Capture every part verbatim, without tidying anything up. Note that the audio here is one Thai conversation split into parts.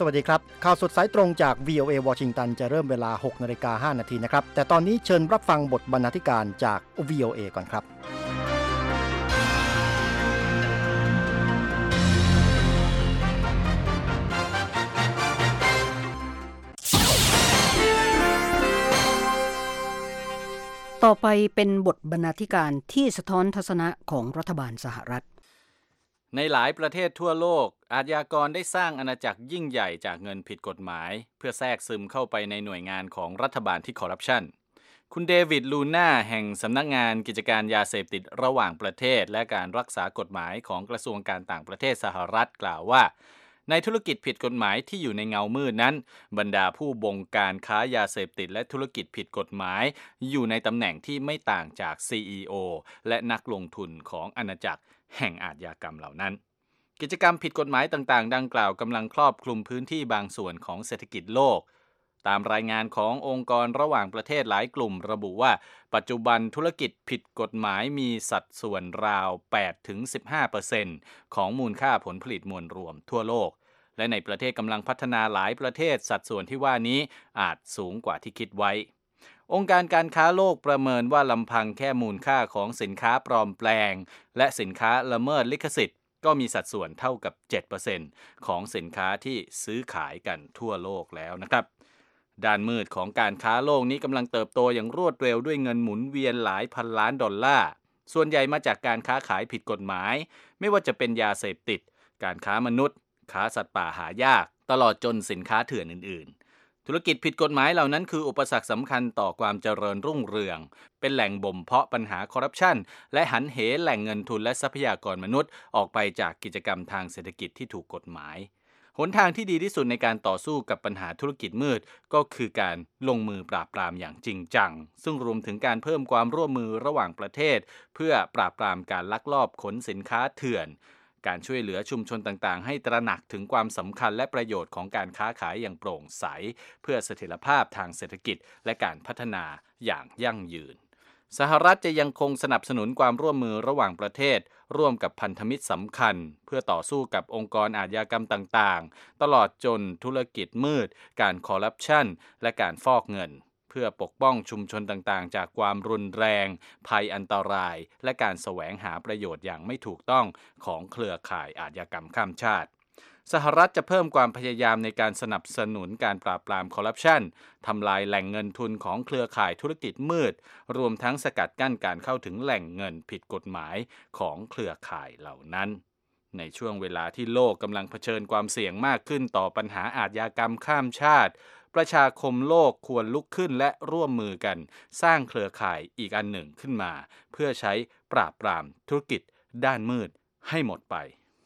วัสดีครับข่าวสดสายตรงจาก วี โอ เอ วอชิงตันจะเริ่มเวลา หกนาฬิกาห้านาทีนะครับแต่ตอนนี้เชิญรับฟังบทบรรณาธิการจาก วี โอ เอ ก่อนครับต่อไปเป็นบทบรรณาธิการที่สะท้อนทัศนะของรัฐบาลสหรัฐในหลายประเทศทั่วโลกอาชญากรได้สร้างอาณาจักรยิ่งใหญ่จากเงินผิดกฎหมายเพื่อแทรกซึมเข้าไปในหน่วยงานของรัฐบาลที่คอร์รัปชันคุณเดวิดลูน่าแห่งสำนักงานกิจการยาเสพติดระหว่างประเทศและการรักษากฎหมายของกระทรวงการต่างประเทศสหรัฐกล่าวว่าในธุรกิจผิดกฎหมายที่อยู่ในเงามืดนั้นบรรดาผู้บงการค้ายาเสพติดและธุรกิจผิดกฎหมายอยู่ในตำแหน่งที่ไม่ต่างจาก ซี อี โอ และนักลงทุนของอาณาจักรแห่งอาชญากรรมเหล่านั้นกิจกรรมผิดกฎหมายต่างๆดังกล่าวกำลังครอบคลุมพื้นที่บางส่วนของเศรษฐกิจโลกตามรายงานขององค์กรระหว่างประเทศหลายกลุ่มระบุว่าปัจจุบันธุรกิจผิดกฎหมายมีสัดส่วนราว แปดถึงสิบห้าเปอร์เซ็นต์ ของมูลค่าผลผลิตมวลรวมทั่วโลกและในประเทศกำลังพัฒนาหลายประเทศสัดส่วนที่ว่านี้อาจสูงกว่าที่คิดไว้องค์การการค้าโลกประเมินว่าลำพังแค่มูลค่าของสินค้าปลอมแปลงและสินค้าละเมิดลิขสิทธิ์ก็มีสัดส่วนเท่ากับ เจ็ดเปอร์เซ็นต์ ของสินค้าที่ซื้อขายกันทั่วโลกแล้วนะครับด้านมืดของการค้าโลกนี้กำลังเติบโตอย่างรวดเร็วด้วยเงินหมุนเวียนหลายพันล้านดอลลาร์ส่วนใหญ่มาจากการค้าขายผิดกฎหมายไม่ว่าจะเป็นยาเสพติดการค้ามนุษย์ค้าสัตว์ป่าหายากตลอดจนสินค้าเถื่อนอื่นๆธุรกิจผิดกฎหมายเหล่านั้นคืออุปสรรคสำคัญต่อความเจริญรุ่งเรืองเป็นแหล่งบ่มเพาะปัญหาคอร์รัปชันและหันเหแหล่งเงินทุนและทรัพยากรมนุษย์ออกไปจากกิจกรรมทางเศรษฐกิจที่ถูกกฎหมายหนทางที่ดีที่สุดในการต่อสู้กับปัญหาธุรกิจมืดก็คือการลงมือปราบปรามอย่างจริงจังซึ่งรวมถึงการเพิ่มความร่วมมือระหว่างประเทศเพื่อปราบปรามการลักลอบขนสินค้าเถื่อนการช่วยเหลือชุมชนต่างๆให้ตระหนักถึงความสำคัญและประโยชน์ของการค้าขายอย่างโปร่งใสเพื่อเสถียรภาพทางเศรษฐกิจและการพัฒนาอย่างยั่งยืนสหรัฐจะยังคงสนับสนุนความร่วมมือระหว่างประเทศร่วมกับพันธมิตรสำคัญเพื่อต่อสู้กับองค์กรอาชญากรรมต่างๆตลอดจนธุรกิจมืดการคอร์รัปชันและการฟอกเงินเพื่อปกป้องชุมชนต่างๆจากความรุนแรงภัยอันตรายและการแสวงหาประโยชน์อย่างไม่ถูกต้องของเครือข่ายอาชญากรรมข้ามชาติสหรัฐจะเพิ่มความพยายามในการสนับสนุนการปราบปรามคอร์รัปชันทำลายแหล่งเงินทุนของเครือข่ายธุรกิจมืดรวมทั้งสกัดกั้นการเข้าถึงแหล่งเงินผิดกฎหมายของเครือข่ายเหล่านั้นในช่วงเวลาที่โลกกำลังเผชิญความเสี่ยงมากขึ้นต่อปัญหาอาชญากรรมข้ามชาติประชาคมโลกควรลุกขึ้นและร่วมมือกันสร้างเครือข่ายอีกอันหนึ่งขึ้นมาเพื่อใช้ปราบปรามธุรกิจด้านมืดให้หมดไป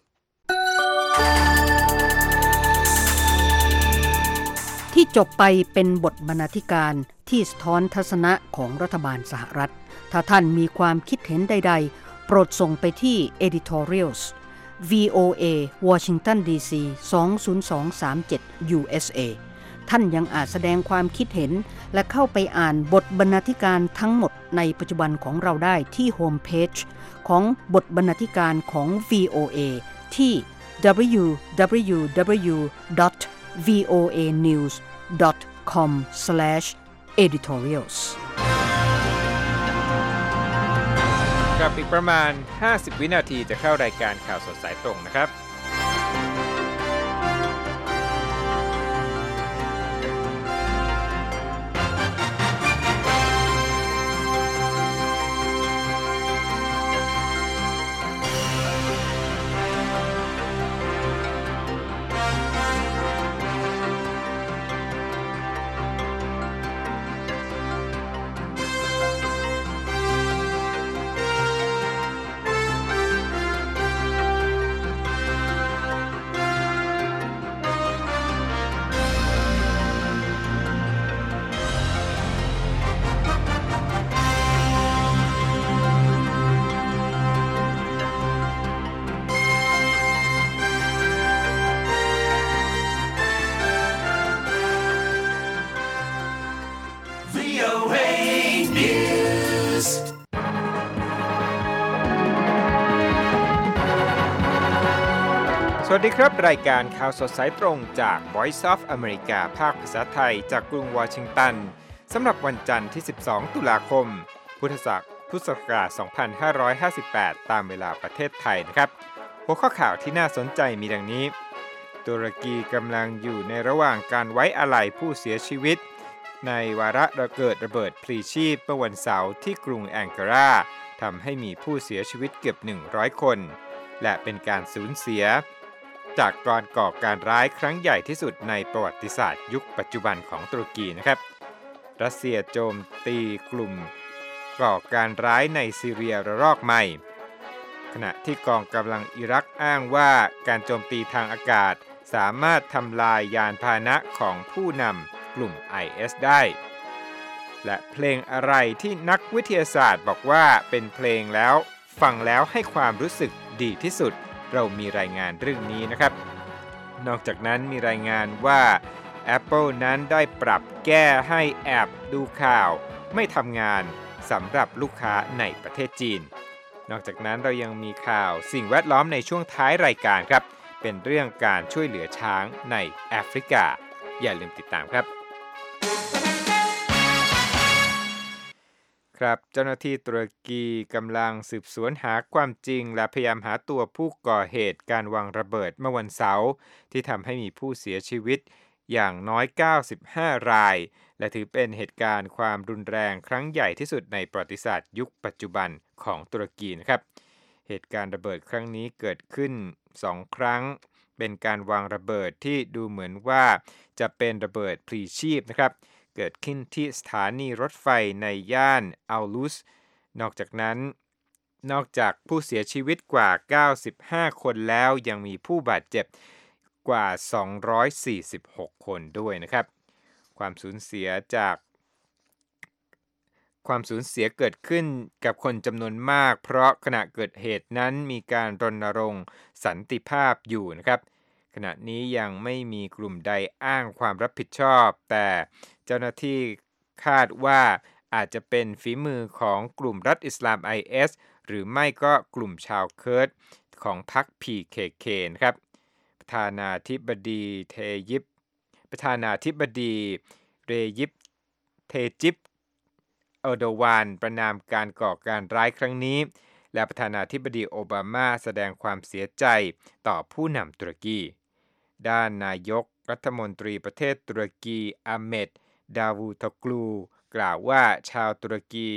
ที่จบไปเป็นบทบรรณาธิการที่สะท้อนทัศนะของรัฐบาลสหรัฐถ้าท่านมีความคิดเห็นใดๆโปรดส่งไปที่ editorials วี โอ เอ Washington ดี ซี สอง ศูนย์ สอง สาม เจ็ด ยู เอส เอท่านยังอาจแสดงความคิดเห็นและเข้าไปอ่านบทบรรณาธิการทั้งหมดในปัจจุบันของเราได้ที่โฮมเพจของบทบรรณาธิการของ วี โอ เอ ที่ ดับเบิลยู ดับเบิลยู ดับเบิลยู ดอท วี โอ เอ นิวส์ ดอท คอม สแลช เอดิทอเรียลส์กับอีกประมาณห้าสิบวินาทีจะเข้ารายการข่าวสดสายตรงนะครับสสวัสดีครับรายการข่าวสดสายตรงจาก Voice of America ภาคภาษาไทยจากกรุงวอชิงตันสำหรับวันจันทร์ที่สิบสองตุลาคมพุทธศักราชสองพันห้าร้อยห้าสิบแปดตามเวลาประเทศไทยนะครับหัวข้อข่าวที่น่าสนใจมีดังนี้ตุรกีกำลังอยู่ในระหว่างการไว้อาลัยผู้เสียชีวิตในวาระระเกิดระเบิดพลีชีพเมื่อวันเสาร์ที่กรุงแองการาทำให้มีผู้เสียชีวิตเกือบหนึ่งร้อยคนและเป็นการสูญเสียจากการก่อการร้ายครั้งใหญ่ที่สุดในประวัติศาสตร์ยุคปัจจุบันของตุรกีนะครับรัสเซียโจมตีกลุ่มก่อการร้ายในซีเรียระลอกใหม่ขณะที่กองกำลังอิรักอ้างว่าการโจมตีทางอากาศสามารถทำลายยานพาหนะของผู้นำกลุ่ม ไอ เอส ได้และเพลงอะไรที่นักวิทยาศาสตร์บอกว่าเป็นเพลงแล้วฟังแล้วให้ความรู้สึกดีที่สุดเรามีรายงานเรื่องนี้นะครับนอกจากนั้นมีรายงานว่า Apple นั้นได้ปรับแก้ให้แอปดูข่าวไม่ทำงานสำหรับลูกค้าในประเทศจีนนอกจากนั้นเรายังมีข่าวสิ่งแวดล้อมในช่วงท้ายรายการครับเป็นเรื่องการช่วยเหลือช้างในแอฟริกาอย่าลืมติดตามครับครับเจ้าหน้าที่ตุรกีกำลังสืบสวนหาความจริงและพยายามหาตัวผู้ก่อเหตุการวางระเบิดเมื่อวันเสาร์ที่ทำให้มีผู้เสียชีวิตอย่างน้อยเก้าสิบห้ารายและถือเป็นเหตุการณ์ความรุนแรงครั้งใหญ่ที่สุดในประวัติศาสตร์ยุคปัจจุบันของตุรกีนะครับเหตุการณ์ระเบิดครั้งนี้เกิดขึ้นสองครั้งเป็นการวางระเบิดที่ดูเหมือนว่าจะเป็นระเบิดพลีชีพนะครับเกิดขึ้นที่สถานีรถไฟในย่านอัลลุสนอกจากนั้นนอกจากผู้เสียชีวิตกว่าเก้าสิบห้าคนแล้วยังมีผู้บาดเจ็บกว่าสองร้อยสี่สิบหกคนด้วยนะครับความสูญเสียจากความสูญเสียเกิดขึ้นกับคนจำนวนมากเพราะขณะเกิดเหตุนั้นมีการรณรงค์สันติภาพอยู่นะครับขณะนี้ยังไม่มีกลุ่มใดอ้างความรับผิดชอบแต่เจ้าหน้าที่คาดว่าอาจจะเป็นฝีมือของกลุ่มรัฐอิสลาม ไอ เอส หรือไม่ก็กลุ่มชาวเคิร์ดของพรรค พี เค เค นะครับประธานาธิบดีเทยิปประธานาธิบดีเรยิปเทจิปเออร์โดวานประณามการก่อการร้ายครั้งนี้และประธานาธิบดีโอบามาแสดงความเสียใจต่อผู้นำตุรกีด้านนายกรัฐมนตรีประเทศตุรกีอาเมดดาวูทอกลูกล่าวว่าชาวตุรกี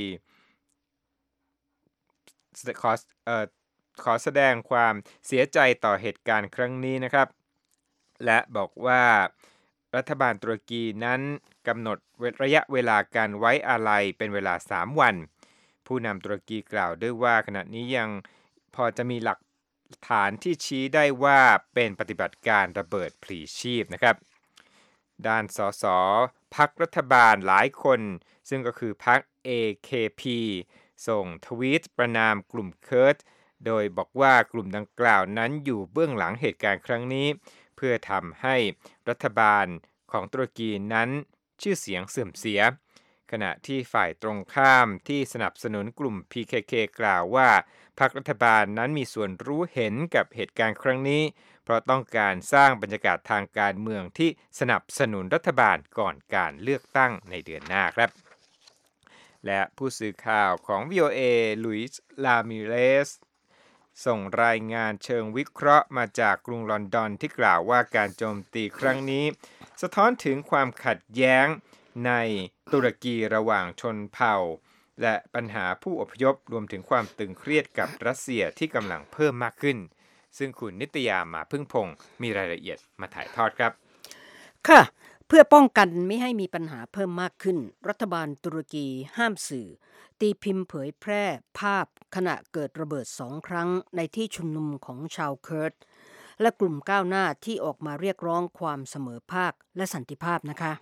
ขอเอ่อขอแสดงความเสียใจต่อเหตุการณ์ครั้งนี้นะครับและบอกว่ารัฐบาลตุรกีนั้นกำหนดระยะเวลาการไว้อาลัยเป็นเวลาสามวันผู้นำตุรกีกล่าวด้วยว่าขณะนี้ยังพอจะมีหลักฐานที่ชี้ได้ว่าเป็นปฏิบัติการระเบิดพลีชีพนะครับด้านสสพรรครัฐบาลหลายคนซึ่งก็คือพรรค เอ เค พี ส่งทวีตประณามกลุ่มเคิร์ดโดยบอกว่ากลุ่มดังกล่าวนั้นอยู่เบื้องหลังเหตุการณ์ครั้งนี้เพื่อทำให้รัฐบาลของตุรกีนั้นชื่อเสียงเสื่อมเสียขณะที่ฝ่ายตรงข้ามที่สนับสนุนกลุ่ม พี เค เค กล่าวว่าพรรครัฐบาลนั้นมีส่วนรู้เห็นกับเหตุการณ์ครั้งนี้เพราะต้องการสร้างบรรยากาศทางการเมืองที่สนับสนุนรัฐบาลก่อนการเลือกตั้งในเดือนหน้าครับและผู้สื่อข่าวของ วี โอ เอ ลุยส์ลามิเรสส่งรายงานเชิงวิเคราะห์มาจากกรุงลอนดอนที่กล่าวว่าการโจมตีครั้งนี้สะท้อนถึงความขัดแย้งในตุรกีระหว่างชนเผ่าและปัญหาผู้อพยพรวมถึงความตึงเครียดกับรัสเซียที่กำลังเพิ่มมากขึ้นซึ่งคุณนิตยามาพึ่งพงศ์มีรายละเอียดมาถ่ายทอดครับค่ะเพื่อป้องกันไม่ให้มีปัญหาเพิ่มมากขึ้นรัฐบาลตุรกีห้ามสื่อตีพิมพ์เผยแพร่ภาพขณะเกิดระเบิดสองครั้งในที่ชุมนุมของชาวเคิร์ดและกลุ่มก้าวหน้าที่ออกมาเรียกร้องความเสมอภาคและสันติภาพนะคะ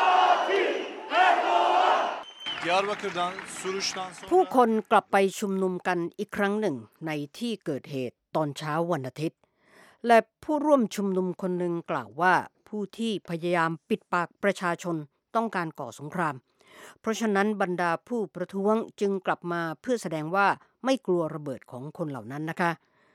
ผู้คนกลับไปชุมนุมกันอีกครั้งหนึ่งในที่เกิดเหตุตอนเช้าวันอาทิตย์และผู้ร่วมชุมนุมคนหนึ่งกล่าวว่าผู้ที่พยายามปิดปากประชาชนต้องการก่อสงครามเพราะฉะนั้นบรรดาผู้ประท้วงจึงกลับมาเพื่อแสดงว่าไม่กลัวระเบิดของคนเหล่านั้นนะคะ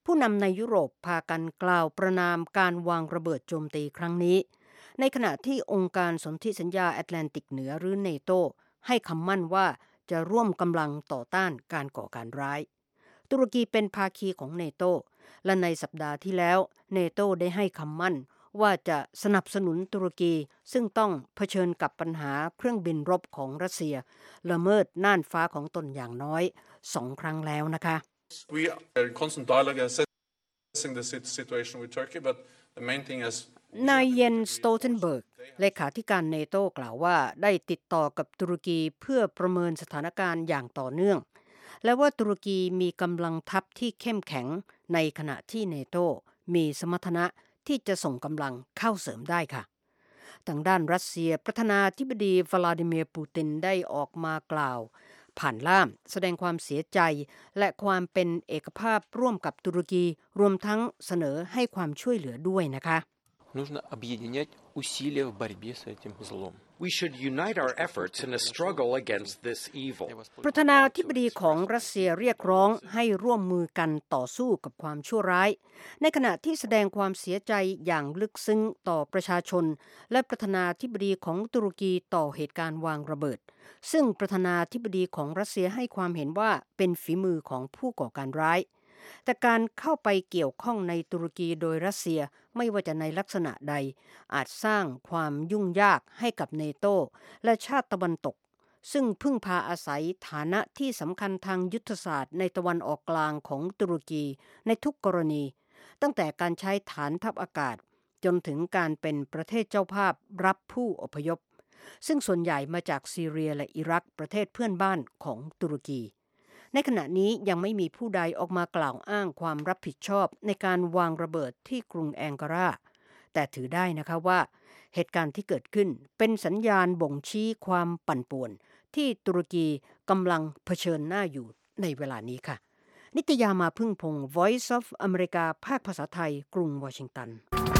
ผู้นำในยุโรปพากันกล่าวประณามการวางระเบิดโจมตีครั้งนี้ในขณะที่องค์การสนธิสัญญาแอตแลนติกเหนือหรือเนโตให้คำมั่นว่าจะร่วมกำลังต่อต้านการก่อการร้ายตุรกีเป็นภาคีของเนโตและในสัปดาห์ที่แล้วเนโตได้ให้คำมั่นว่าจะสนับสนุนตุรกีซึ่งต้องเผชิญกับปัญหาเครื่องบินรบของรัสเซียละเมิดน่านฟ้าของตนอย่างน้อยสองครั้งแล้วนะคะ We are in constant dialogue assessing the situation with Turkey, but the main thing is นายเยนสโตเทนเบิร์กเลขาธิการเนโตกล่าวว่าได้ติดต่อกับตุรกีเพื่อประเมินสถานการณ์อย่างต่อเนื่องและว่าตุรกีมีกำลังทัพที่เข้มแข็งในขณะที่เนโตมีสมรรถนะที่จะส่งกำลังเข้าเสริมได้ค่ะทางด้านรัสเซียประธานาธิบดีวลาดิเมียร์ปูตินได้ออกมากล่าวผ่านล่ามแสดงความเสียใจและความเป็นเอกภาพร่วมกับตุรกีรวมทั้งเสนอให้ความช่วยเหลือด้วยนะคะ Нужно объединять усилия в борьбе с этим злом. We should unite our efforts in a struggle against this evil. ประธานาธิบดีของรัสเซียเรียกร้องให้ร่วมมือกันต่อสู้กับความชั่วร้ายในขณะที่แสดงความเสียใจอย่างลึกซึ้งต่อประชาชนและประธานาธิบดีของตุรกีต่อเหตุการณ์วางระเบิดซึ่งประธานาธิบดีของรัสเซียให้ความเห็นว่าเป็นฝีมือของผู้ก่อการร้ายแต่การเข้าไปเกี่ยวข้องในตุรกีโดยรัสเซียไม่ว่าจะในลักษณะใดอาจสร้างความยุ่งยากให้กับเนโตและชาติตะวันตกซึ่งพึ่งพาอาศัยฐานะที่สำคัญทางยุทธศาสตร์ในตะวันออกกลางของตุรกีในทุกกรณีตั้งแต่การใช้ฐานทัพอากาศจนถึงการเป็นประเทศเจ้าภาพรับผู้อพยพซึ่งส่วนใหญ่มาจากซีเรียและอิรักประเทศเพื่อนบ้านของตุรกีในขณะนี้ยังไม่มีผู้ใดออกมากล่าวอ้างความรับผิดชอบในการวางระเบิดที่กรุงแองการาแต่ถือได้นะคะว่าเหตุการณ์ที่เกิดขึ้นเป็นสัญญาณบ่งชี้ความปั่นป่วนที่ตุรกีกำลังเผชิญหน้าอยู่ในเวลานี้ค่ะนิตยามาพึ่งพงศ์ Voice of America ภาคภาษาไทยกรุงวอชิงตัน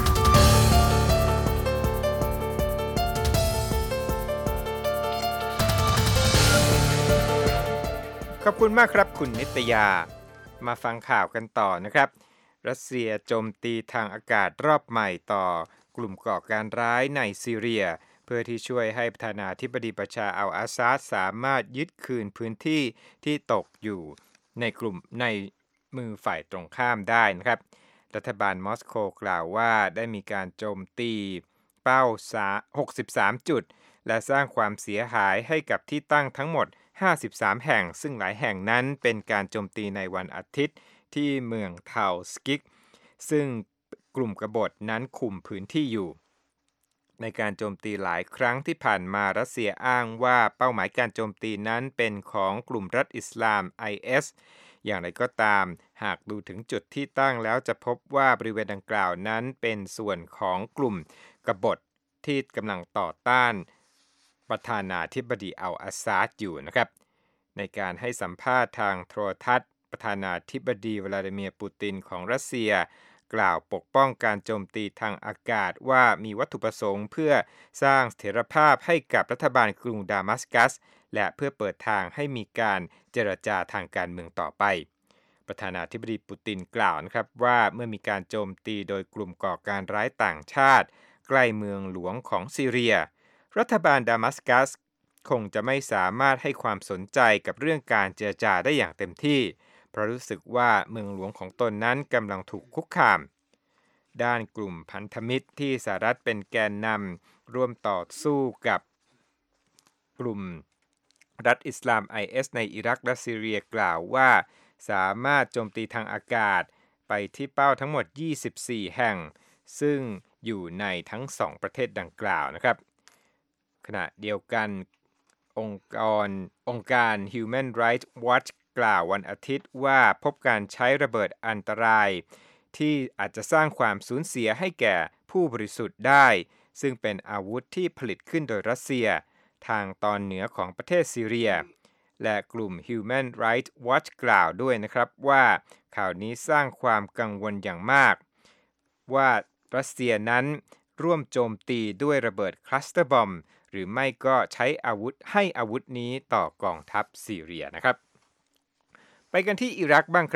ขอบคุณมากครับคุณนิตยามาฟังข่าวกันต่อนะครับรัสเซียโจมตีทางอากาศรอบใหม่ต่อกลุ่มก่อการร้ายในซีเรียเพื่อที่ช่วยให้ประธานาธิบดีบัชาร์อัลอาซาดสามารถยึดคืนพื้นที่ที่ตกอยู่ในกลุ่มในมือฝ่ายตรงข้ามได้นะครับรัฐบาลมอสโกกล่าวว่าได้มีการโจมตีเป้าหกสิบสามจุดและสร้างความเสียหายให้กับที่ตั้งทั้งหมดห้าสิบสามแห่งซึ่งหลายแห่งนั้นเป็นการโจมตีในวันอาทิตย์ที่เมืองเทาสกิกซึ่งกลุ่มกบฏนั้นคุมพื้นที่อยู่ในการโจมตีหลายครั้งที่ผ่านมารัสเซียอ้างว่าเป้าหมายการโจมตีนั้นเป็นของกลุ่มรัฐอิสลาม ไอ เอส อย่างไรก็ตามหากดูถึงจุดที่ตั้งแล้วจะพบว่าบริเวณดังกล่าวนั้นเป็นส่วนของกลุ่มกบฏที่กำลังต่อต้านประธานาธิบดีอัลอาซาดอยู่นะครับในการให้สัมภาษณ์ทางโทรทัศน์ประธานาธิบดีวลาดิเมียร์ปูตินของรัสเซียกล่าวปกป้องการโจมตีทางอากาศว่ามีวัตถุประสงค์เพื่อสร้างเสถียรภาพให้กับรัฐบาลกรุงดามัสกัสและเพื่อเปิดทางให้มีการเจรจาทางการเมืองต่อไปประธานาธิบดีปูตินกล่าวนะครับว่าเมื่อมีการโจมตีโดยกลุ่มก่อการร้ายต่างชาติใกล้เมืองหลวงของซีเรียรัฐบาลดามัสกัสคงจะไม่สามารถให้ความสนใจกับเรื่องการเจรจาได้อย่างเต็มที่เพราะรู้สึกว่าเมืองหลวงของตนนั้นกำลังถูกคุกคามด้านกลุ่มพันธมิตรที่สหรัฐเป็นแกนนำร่วมต่อสู้กับกลุ่มรัฐอิสลาม ไอ เอส ในอิรักและซีเรียกล่าวว่าสามารถโจมตีทางอากาศไปที่เป้าทั้งหมดยี่สิบสี่แห่งซึ่งอยู่ในทั้งสองประเทศดังกล่าวนะครับขณะเดียวกันองค์กรองค์การ Human Rights Watch กล่าววันอาทิตย์ว่าพบการใช้ระเบิดอันตรายที่อาจจะสร้างความสูญเสียให้แก่ผู้บริสุทธิ์ได้ซึ่งเป็นอาวุธที่ผลิตขึ้นโดยรัสเซียทางตอนเหนือของประเทศซีเรียและกลุ่ม Human Rights Watch กล่าวด้วยนะครับว่าข่าวนี้สร้างความกังวลอย่างมากว่ารัสเซียนั้นร่วมโจมตีด้วยระเบิดคลัสเตอร์บอมบ์หรือไม่ก็ใช้อาวุธให้อาวุธนี้ต่อกองทัพซีเรียนะครับไปกันที่อิรักบ้างครับ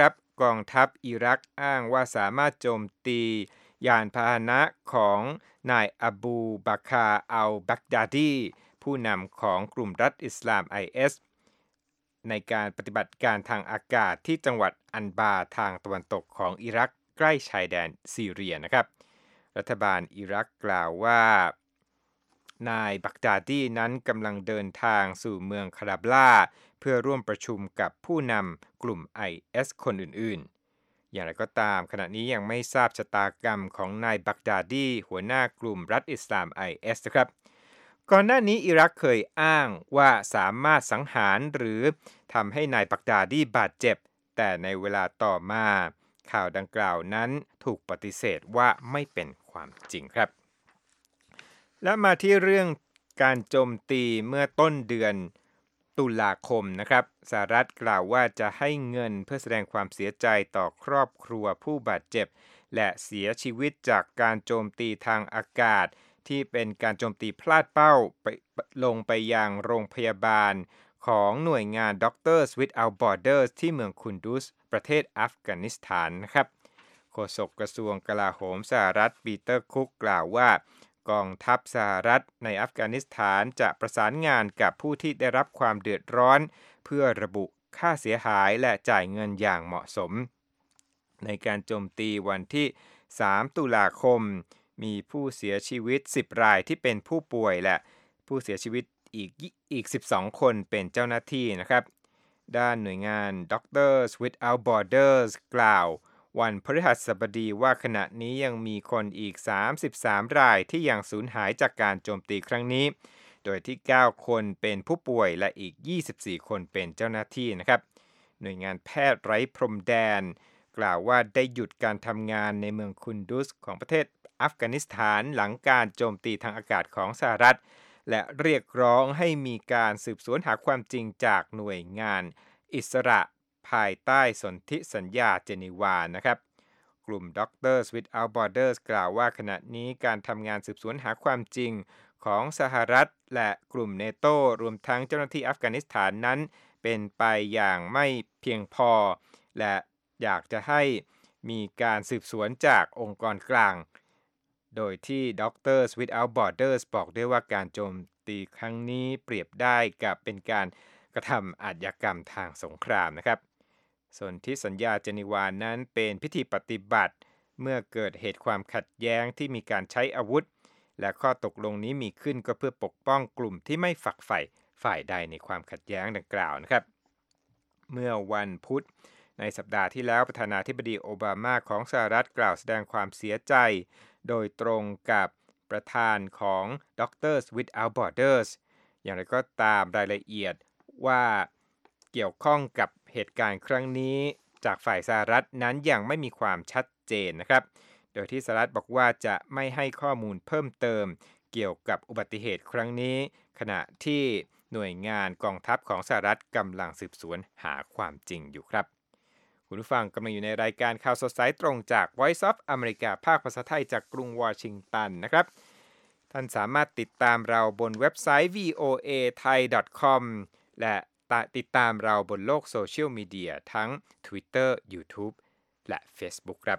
กองทัพอิรักอ้างว่าสามารถโจมตียานพาหนะของนายอบูบักาอัลบักดาดีผู้นำของกลุ่มรัฐอิสลาม ไอ เอส ในการปฏิบัติการทางอากาศที่จังหวัดอันบาทางตะวันตกของอิรักใกล้ชายแดนซีเรียนะครับรัฐบาลอิรักกล่าวว่านายบักดาดีนั้นกำลังเดินทางสู่เมืองคาราบลาเพื่อร่วมประชุมกับผู้นำกลุ่ม ไอ เอส คนอื่นๆอย่างไรก็ตามขณะนี้ยังไม่ทราบชะตากรรมของนายบักดาดีหัวหน้ากลุ่มรัฐอิสลาม ไอ เอส นะครับก่อนหน้านี้อิรักเคยอ้างว่าสามารถสังหารหรือทำให้นายบักดาดีบาดเจ็บแต่ในเวลาต่อมาข่าวดังกล่าวนั้นถูกปฏิเสธว่าไม่เป็นความจริงครับและมาที่เรื่องการโจมตีเมื่อต้นเดือนตุลาคมนะครับสหรัฐกล่าวว่าจะให้เงินเพื่อแสดงความเสียใจต่อครอบครัวผู้บาดเจ็บและเสียชีวิตจากการโจมตีทางอากาศที่เป็นการโจมตีพลาดเป้าไปลงไปยังโรงพยาบาลของหน่วยงาน Doctors Without Borders ที่เมืองคุนดุสประเทศอัฟกานิสถานนะครับโฆษกกระทรวงกลาโหมสหรัฐปีเตอร์คุกกล่าวว่ากองทัพสหรัฐในอัฟกานิสถานจะประสานงานกับผู้ที่ได้รับความเดือดร้อนเพื่อระบุค่าเสียหายและจ่ายเงินอย่างเหมาะสมในการโจมตีวันที่สามตุลาคมมีผู้เสียชีวิตสิบรายที่เป็นผู้ป่วยและผู้เสียชีวิตอีกอีกสิบสองคนเป็นเจ้าหน้าที่นะครับด้านหน่วยงาน Doctors Without Borders กล่าววันพฤหัสบดีว่าขณะนี้ยังมีคนอีกสามสิบสามรายที่ยังสูญหายจากการโจมตีครั้งนี้โดยที่เก้าคนเป็นผู้ป่วยและอีกยี่สิบสี่คนเป็นเจ้าหน้าที่นะครับหน่วยงานแพทย์ไร้พรมแดนกล่าวว่าได้หยุดการทำงานในเมืองคุนดุสของประเทศอัฟกานิสถานหลังการโจมตีทางอากาศของสหรัฐและเรียกร้องให้มีการสืบสวนหาความจริงจากหน่วยงานอิสระภายใต้สนธิสัญญาเจนีวานะครับกลุ่ม Doctors Without Borders กล่าวว่าขณะนี้การทำงานสืบสวนหาความจริงของสหรัฐและกลุ่มเนโตรวมทั้งเจ้าหน้าที่อัฟกานิสถานนั้นเป็นไปอย่างไม่เพียงพอและอยากจะให้มีการสืบสวนจากองค์กรกลางโดยที่ Doctors Without Borders บอกด้วยว่าการโจมตีครั้งนี้เปรียบได้กับเป็นการกระทำอาชญากรรมทางสงครามนะครับส่วนที่สัญญาเจนีวานั้นเป็นพิธีปฏิบัติเมื่อเกิดเหตุความขัดแย้งที่มีการใช้อาวุธและข้อตกลงนี้มีขึ้นก็เพื่อปกป้องกลุ่มที่ไม่ฝักใฝ่ฝ่ายใดในความขัดแย้งดังกล่าวนะครับเมื่อวันพุธในสัปดาห์ที่แล้วประธานาธิบดีโอบามาของสหรัฐกล่าวแสดงความเสียใจโดยตรงกับประธานของ Doctors Without Borders อย่างไรก็ตามรายละเอียดว่าเกี่ยวข้องกับเหตุการณ์ครั้งนี้จากฝ่ายสหรัฐนั้นยังไม่มีความชัดเจนนะครับโดยที่สหรัฐบอกว่าจะไม่ให้ข้อมูลเพิ่มเติมเกี่ยวกับอุบัติเหตุครั้งนี้ขณะที่หน่วยงานกองทัพของสหรัฐกำลังสืบสวนหาความจริงอยู่ครับคุณผู้ฟังกำลังอยู่ในรายการข่าวสดสายตรงจาก Voice of America ภาคภาษาไทยจากกรุงวอชิงตันนะครับท่านสามารถติดตามเราบนเว็บไซต์ วี โอ เอ ไทย ดอท คอม และติดตามเราบนโลกโซเชียลมีเดียทั้ง Twitter YouTube และ Facebook ครับ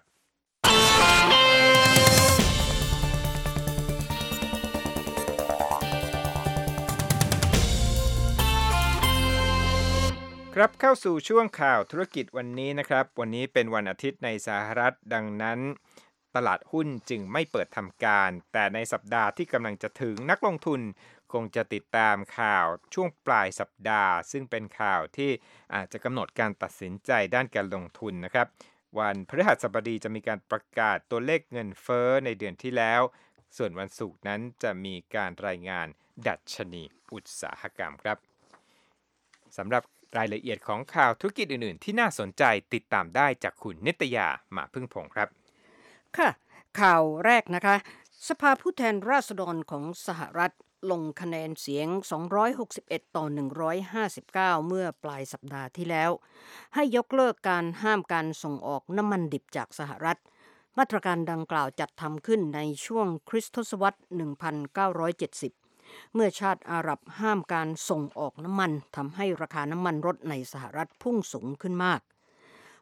ครับเข้าสู่ช่วงข่าวธุรกิจวันนี้นะครับวันนี้เป็นวันอาทิตย์ในสหรัฐดังนั้นตลาดหุ้นจึงไม่เปิดทำการแต่ในสัปดาห์ที่กำลังจะถึงนักลงทุนคงจะติดตามข่าวช่วงปลายสัปดาห์ซึ่งเป็นข่าวที่อาจจะกำหนดการตัดสินใจด้านการลงทุนนะครับวันพฤหัสบดีจะมีการประกาศตัวเลขเงินเฟ้อในเดือนที่แล้วส่วนวันศุกร์นั้นจะมีการรายงานดัชนีอุตสาหกรรมครับสำหรับรายละเอียดของข่าวธุรกิจอื่นๆที่น่าสนใจติดตามได้จากคุณนิตยามาพึ่งพงษ์ครับค่ะข่าวแรกนะคะสภาผู้แทนราษฎรของสหรัฐลงคะแนนเสียงสองร้อยหกสิบเอ็ดต่อหนึ่งร้อยห้าสิบเก้าเมื่อปลายสัปดาห์ที่แล้วให้ยกเลิกการห้ามการส่งออกน้ำมันดิบจากสหรัฐมาตรการดังกล่าวจัดทำขึ้นในช่วงคริสตศตวรรษหนึ่งพันเก้าร้อยเจ็ดสิบเมื่อชาติอาหรับห้ามการส่งออกน้ำมันทำให้ราคาน้ำมันรถในสหรัฐพุ่งสูงขึ้นมาก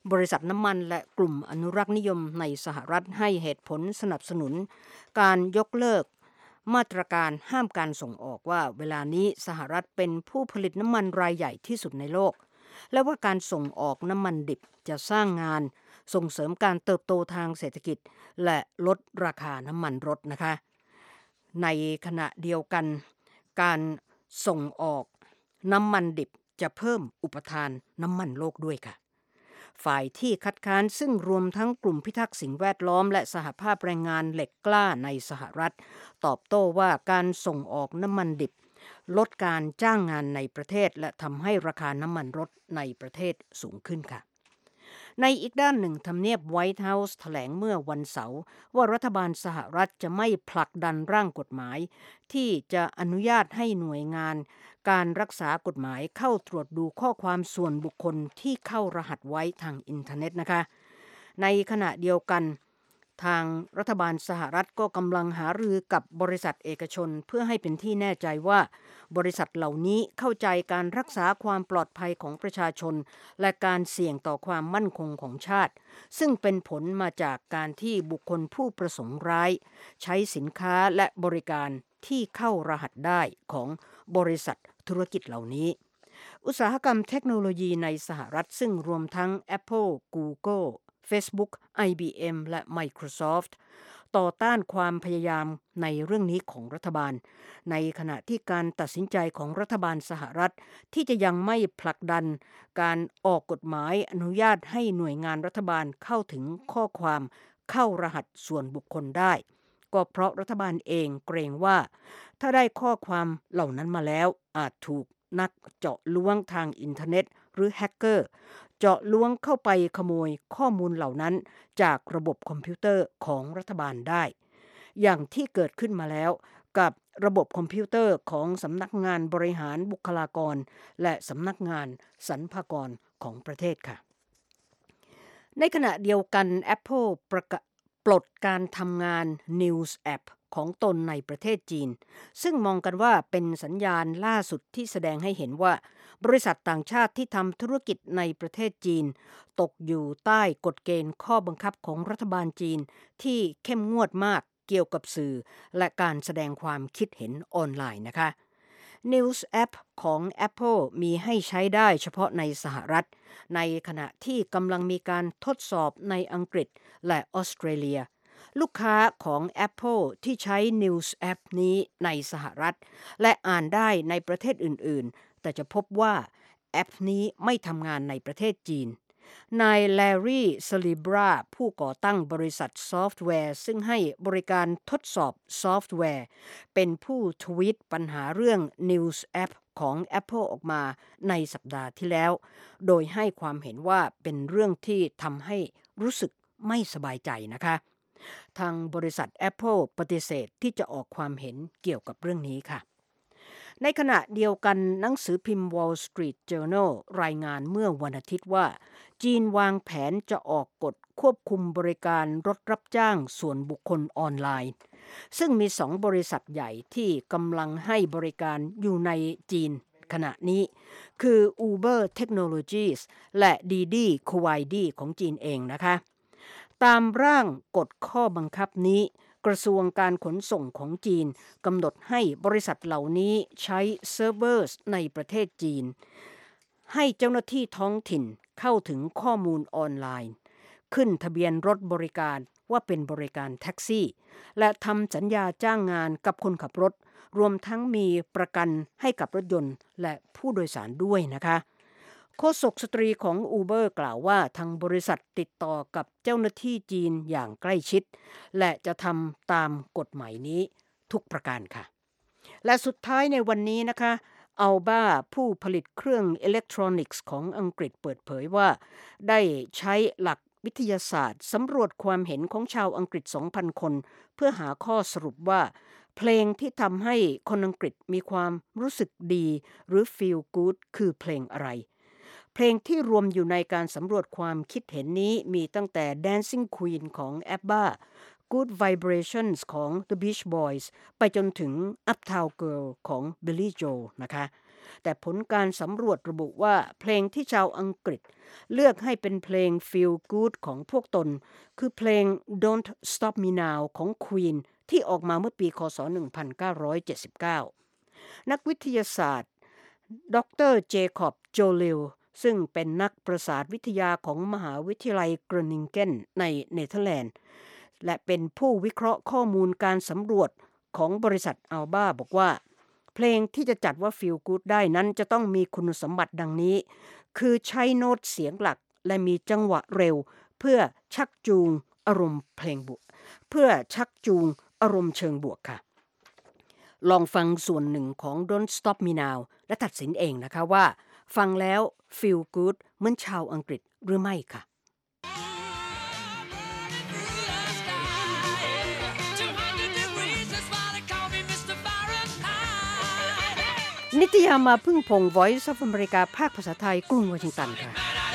บริษัทน้ำมันและกลุ่มอนุรักษ์นิยมในสหรัฐให้เหตุผลสนับสนุนการยกเลิกมาตรการห้ามการส่งออกว่าเวลานี้สหรัฐเป็นผู้ผลิตน้ำมันรายใหญ่ที่สุดในโลกและว่าการส่งออกน้ำมันดิบจะสร้างงานส่งเสริมการเติบโตทางเศรษฐกิจและลดราคาน้ำมันรถนะคะในขณะเดียวกันการส่งออกน้ำมันดิบจะเพิ่มอุปทานน้ำมันโลกด้วยค่ะฝ่ายที่คัดค้านซึ่งรวมทั้งกลุ่มพิทักษ์สิ่งแวดล้อมและสหภาพแรงงานเหล็กกล้าในสหรัฐตอบโต้ว่าการส่งออกน้ำมันดิบลดการจ้างงานในประเทศและทำให้ราคาน้ำมันรถในประเทศสูงขึ้นค่ะในอีกด้านหนึ่งทำเนียบไวท์เฮาส์แถลงเมื่อวันเสาร์ว่ารัฐบาลสหรัฐจะไม่ผลักดันร่างกฎหมายที่จะอนุญาตให้หน่วยงานการรักษากฎหมายเข้าตรวจดูข้อความส่วนบุคคลที่เข้ารหัสไว้ทางอินเทอร์เน็ตนะคะในขณะเดียวกันทางรัฐบาลสหรัฐก็กำลังหารือกับบริษัทเอกชนเพื่อให้เป็นที่แน่ใจว่าบริษัทเหล่านี้เข้าใจการรักษาความปลอดภัยของประชาชนและการเสี่ยงต่อความมั่นคงของชาติซึ่งเป็นผลมาจากการที่บุคคลผู้ประสงค์ร้ายใช้สินค้าและบริการที่เข้ารหัสได้ของบริษัทธุรกิจเหล่านี้อุตสาหกรรมเทคโนโลยีในสหรัฐซึ่งรวมทั้ง Apple, Google, Facebook, ไอ บี เอ็ม และ Microsoft ต่อต้านความพยายามในเรื่องนี้ของรัฐบาลในขณะที่การตัดสินใจของรัฐบาลสหรัฐที่จะยังไม่ผลักดันการออกกฎหมายอนุญาตให้หน่วยงานรัฐบาลเข้าถึงข้อความเข้ารหัสส่วนบุคคลได้ก็เพราะรัฐบาลเองเกรงว่าถ้าได้ข้อความเหล่านั้นมาแล้วอาจถูกนักเจาะล้วงทางอินเทอร์เน็ตหรือแฮกเกอร์เจาะล้วงเข้าไปขโมยข้อมูลเหล่านั้นจากระบบคอมพิวเตอร์ของรัฐบาลได้อย่างที่เกิดขึ้นมาแล้วกับระบบคอมพิวเตอร์ของสำนักงานบริหารบุคลากรและสำนักงานสรรพากรของประเทศค่ะในขณะเดียวกัน Apple ประกาศปลดการทำงาน News App ของตนในประเทศจีนซึ่งมองกันว่าเป็นสัญญาณล่าสุดที่แสดงให้เห็นว่าบริษัทต่างชาติที่ทำธุรกิจในประเทศจีนตกอยู่ใต้กฎเกณฑ์ข้อบังคับของรัฐบาลจีนที่เข้มงวดมากเกี่ยวกับสื่อและการแสดงความคิดเห็นออนไลน์นะคะ News App ของ Apple มีให้ใช้ได้เฉพาะในสหรัฐในขณะที่กำลังมีการทดสอบในอังกฤษและออสเตรเลียลูกค้าของ Apple ที่ใช้ News App นี้ในสหรัฐและอ่านได้ในประเทศอื่นๆแต่จะพบว่าแอปนี้ไม่ทำงานในประเทศจีนนายแลรี่สลิบราผู้ก่อตั้งบริษัทซอฟต์แวร์ซึ่งให้บริการทดสอบซอฟต์แวร์เป็นผู้ทวีตปัญหาเรื่อง News App ของ Apple ออกมาในสัปดาห์ที่แล้วโดยให้ความเห็นว่าเป็นเรื่องที่ทำให้รู้สึกไม่สบายใจนะคะทางบริษัท Apple ปฏิเสธที่จะออกความเห็นเกี่ยวกับเรื่องนี้ค่ะในขณะเดียวกันหนังสือพิมพ์ Wall Street Journal รายงานเมื่อวันอาทิตย์ว่าจีนวางแผนจะออกกฎควบคุมบริการรถรับจ้างส่วนบุคคลออนไลน์ซึ่งมีสองบริษัทใหญ่ที่กำลังให้บริการอยู่ในจีนขณะนี้คือ Uber Technologies และ Didi Kuaidi ของจีนเองนะคะตามร่างกฎข้อบังคับนี้กระทรวงการขนส่งของจีนกำหนดให้บริษัทเหล่านี้ใช้เซิร์ฟเวอร์ในประเทศจีนให้เจ้าหน้าที่ท้องถิ่นเข้าถึงข้อมูลออนไลน์ขึ้นทะเบียนรถบริการว่าเป็นบริการแท็กซี่และทำสัญญาจ้างงานกับคนขับรถรวมทั้งมีประกันให้กับรถยนต์และผู้โดยสารด้วยนะคะโฆษกสตรีของ Uber กล่าวว่าทางบริษัทติดต่อกับเจ้าหน้าที่จีนอย่างใกล้ชิดและจะทำตามกฎหมายนี้ทุกประการค่ะและสุดท้ายในวันนี้นะคะอัลบ้าผู้ผลิตเครื่องอิเล็กทรอนิกส์ของอังกฤษเปิดเผยว่าได้ใช้หลักวิทยาศาสตร์สำรวจความเห็นของชาวอังกฤษ สองพัน คนเพื่อหาข้อสรุปว่าเพลงที่ทำให้คนอังกฤษมีความรู้สึกดีหรือ feel good คือเพลงอะไรเพลงที่รวมอยู่ในการสำรวจความคิดเห็นนี้มีตั้งแต่ Dancing Queen ของ Abba Good Vibrations ของ The Beach Boys ไปจนถึง Uptown Girl ของ Billy Joel นะคะแต่ผลการสำรวจระบุว่าเพลงที่ชาวอังกฤษเลือกให้เป็นเพลง Feel Good ของพวกตนคือเพลง Don't Stop Me Now ของ Queen ที่ออกมาเมื่อปีคศหนึ่งพันเก้าร้อยเจ็ดสิบเก้านักวิทยาศาสตร์ดรเจคอบโจลิลซึ่งเป็นนักประสาทวิทยาของมหาวิทยาลัยเกรนิงเกนในเนเธอร์แลนด์และเป็นผู้วิเคราะห์ข้อมูลการสำรวจของบริษัทอัลบาบอกว่าเพลงที่จะจัดว่า Feel Good ได้นั้นจะต้องมีคุณสมบัติดังนี้คือใช้โน้ตเสียงหลักและมีจังหวะเร็วเพื่อชักจูงอารมณ์เพลงบวกเพื่อชักจูงอารมณ์เชิงบวกค่ะลองฟังส่วนหนึ่งของ Don't Stop Me Now และตัดสินเองนะคะว่าฟังแล้ว Feel Good เหมือนชาวอังกฤษหรือไม่ค่ะนิตยามาพึ่งพง Voice of America ภาคภาษาไทยกรุงวอชิงตันค่ะ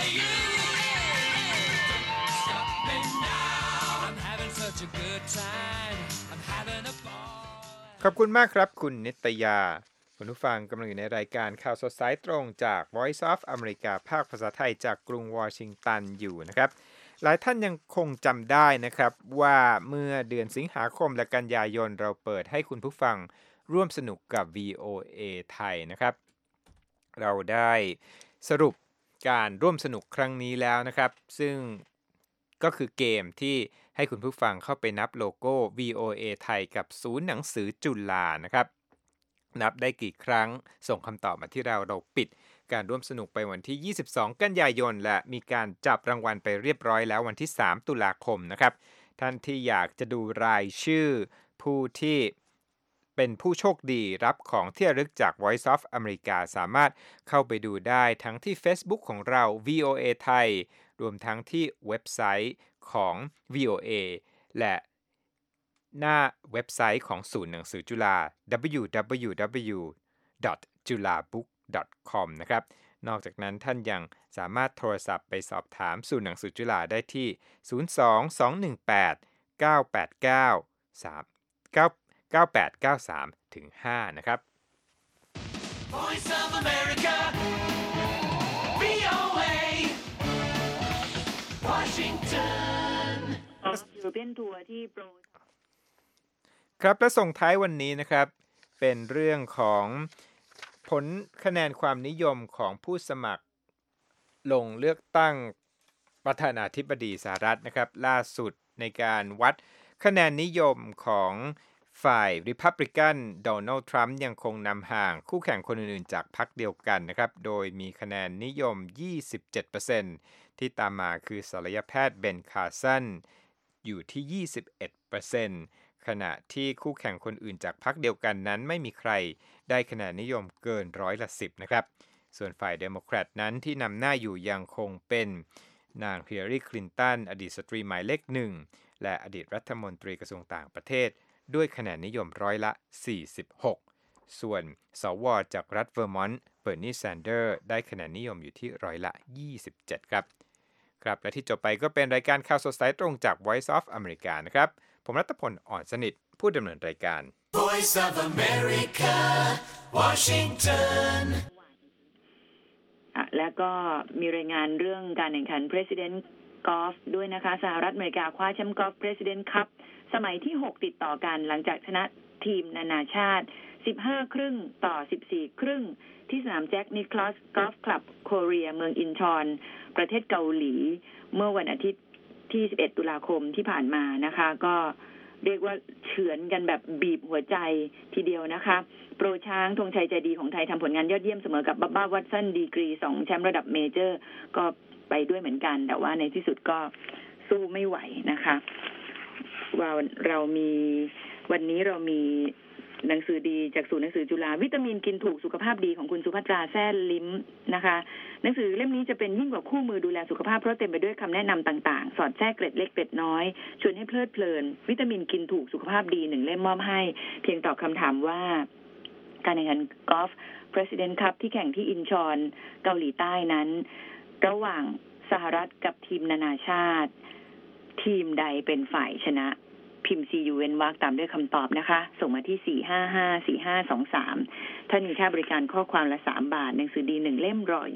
ขอบคุณมากครับคุณนิตยาคุณผู้ฟังกำลังอยู่ในรายการข่าวสดสายตรงจาก Voice of America ภาคภาษาไทยจากกรุงวอชิงตันอยู่นะครับหลายท่านยังคงจำได้นะครับว่าเมื่อเดือนสิงหาคมและกันยายนเราเปิดให้คุณผู้ฟังร่วมสนุกกับ วี โอ เอ ไทยนะครับเราได้สรุปการร่วมสนุกครั้งนี้แล้วนะครับซึ่งก็คือเกมที่ให้คุณผู้ฟังเข้าไปนับโลโก้ วี โอ เอ ไทยกับศูนย์หนังสือจุฬานะครับนับได้กี่ครั้งส่งคำตอบมาที่เราเราปิดการร่วมสนุกไปวันที่ยี่สิบสองกันยายนและมีการจับรางวัลไปเรียบร้อยแล้ววันที่สามตุลาคมนะครับท่านที่อยากจะดูรายชื่อผู้ที่เป็นผู้โชคดีรับของที่ระลึกจาก Voice of America สามารถเข้าไปดูได้ทั้งที่ Facebook ของเรา วี โอ เอ ไทยรวมทั้งที่เว็บไซต์ของ วี โอ เอ และหน้าเว็บไซต์ของศูนย์หนังสือจุฬา ดับเบิลยู ดับเบิลยู ดับเบิลยู ดอท จุฬาบุ๊ก ดอท คอม นะครับนอกจากนั้นท่านยังสามารถโทรศัพท์ไปสอบถามศูนย์หนังสือจุฬาได้ที่ ศูนย์ สอง สอง หนึ่ง แปด เก้า แปด เก้า สาม เก้า เก้า แปด เก้า สาม ถึง ห้า นะครับ Voice of America วี โอ เอ Washington ถือเป็นทัวร์ที่โปรครับและส่งท้ายวันนี้นะครับเป็นเรื่องของผลคะแนนความนิยมของผู้สมัครลงเลือกตั้งประธานาธิบดีสหรัฐนะครับล่าสุดในการวัดคะแนนนิยมของฝ่ายริพับลิกันโดนัลด์ทรัมป์ยังคงนำห่างคู่แข่งคนอื่นๆจากพรรคเดียวกันนะครับโดยมีคะแนนนิยม ยี่สิบเจ็ดเปอร์เซ็นต์ ที่ตามมาคือศัลยแพทย์เบนคาร์สันอยู่ที่ ยี่สิบเอ็ดเปอร์เซ็นต์ ขณะที่คู่แข่งคนอื่นจากพรรคเดียวกันนั้นไม่มีใครได้คะแนนนิยมเกินร้อยละสิบนะครับส่วนฝ่ายเดโมแครตนั้นที่นำหน้าอยู่ยังคงเป็นนางฮิลลารีคลินตันอดีตสตรีหมายเลขหนึ่งและอดีตรัฐมนตรีกระทรวงต่างประเทศด้วยคะแนนนิยมร้อยละสี่สิบหกส่วนสวจากรัฐเวอร์มอนต์เบอร์นีแซนเดอร์ได้คะแนนนิยมอยู่ที่ร้อยละยี่สิบเจ็ดครับครับและที่จบไปก็เป็นรายการข่าวสดสายตรงจาก Voice of America นะครับผมรัตพลอ่อนสนิทผู้ดำเนินรายการ Voice of America Washington และก็มีรายงานเรื่องการแข่งขัน President Golf ด้วยนะคะสหรัฐอเมริกาคว้าแชมป์ Golf President Cup สมัยที่หกติดต่อกันหลังจากชนะทีมนานาชาติสิบห้าครึ่งต่อสิบสี่ครึ่งที่สนามแจ็คนิคลัสกอล์ฟคลับโคเรียเมืองอินชอนประเทศเกาหลีเมื่อวันอาทิตย์ที่สิบเอ็ดตุลาคมที่ผ่านมานะคะก็เรียกว่าเฉือนกันแบบบีบหัวใจทีเดียวนะคะโปรช้างธงชัยใจดีของไทยทำผลงานยอดเยี่ยมเสมอกับบับบ้าวัตสันดีกรีสองแชมป์ระดับเมเจอร์ก็ไปด้วยเหมือนกันแต่ว่าในที่สุดก็สู้ไม่ไหวนะคะว่าเรามีวันนี้เรามีหนังสือดีจากศูนย์หนังสือจุฬาวิตามินกินถูกสุขภาพดีของคุณสุภัทราแซ่ลิ้มนะคะหนังสือเล่มนี้จะเป็นยิ่งกว่าคู่มือดูแลสุขภาพเพราะเต็มไปด้วยคำแนะนำต่างๆสอดแทรกเกร็ดเล็กเกร็ดน้อยชวนให้เพลิดเพลินวิตามินกินถูกสุขภาพดีหนึ่งเล่มมอบให้เพียงตอบคำถามว่าการแข่งขันกอล์ฟ President Cup ที่แข่งที่อินชอนเกาหลีใต้นั้นระหว่างสหรัฐกับทีมนานาชาติทีมใดเป็นฝ่ายชนะพิมพ์ ซี ยู เว้นวรรคตามด้วยคำตอบนะคะส่งมาที่สี่ห้าห้า สี่ห้าสองสามถ้ามีค่าบริการข้อความละสามบาทหนังสือดีหนึ่งเล่มรอ